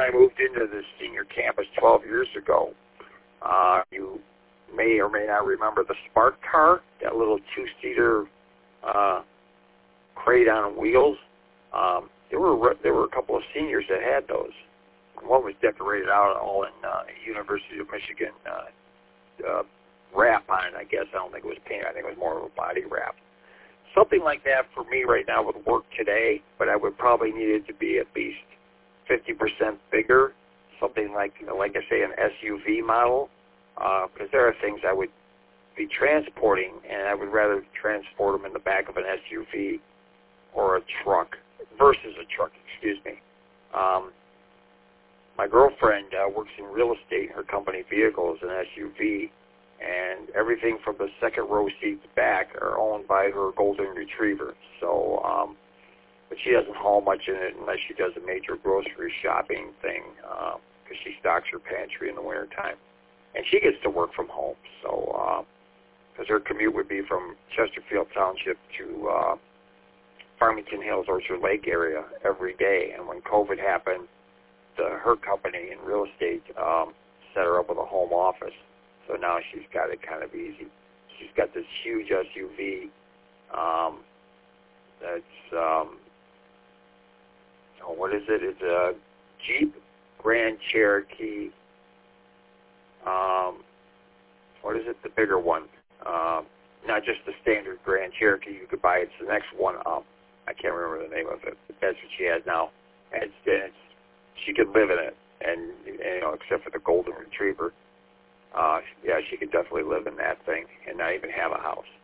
I moved into the senior campus 12 years ago, you may or may not remember the Spark car, that little two-seater crate on wheels. There were a couple of seniors that had those. One was decorated out all in University of Michigan wrap on it, I guess. I don't think it was paint. I think it was more of a body wrap. Something like that for me right now would work today, but I would probably need it to be at least 50% bigger. Something like I say, an SUV model, because there are things I would be transporting, and I would rather transport them in the back of an SUV or a truck versus a truck, excuse me. My girlfriend works in real estate, and her company vehicle is an SUV, and everything from the second row seats back are owned by her golden retriever. So, but she doesn't haul much in it unless she does a major grocery shopping thing, because she stocks her pantry in the wintertime. And she gets to work from home, so, because her commute would be from Chesterfield Township to Farmington Hills, Orchard Lake area every day. And when COVID happened, her company in real estate set her up with a home office. So now she's got it kind of easy. She's got this huge SUV that's, what is it? It's a Jeep Grand Cherokee. What is it? The bigger one. Not just the standard Grand Cherokee you could buy. It's the next one up. I can't remember the name of it. But that's what she has now. And she could live in it. And except for the golden retriever. Yeah, she could definitely live in that thing and not even have a house.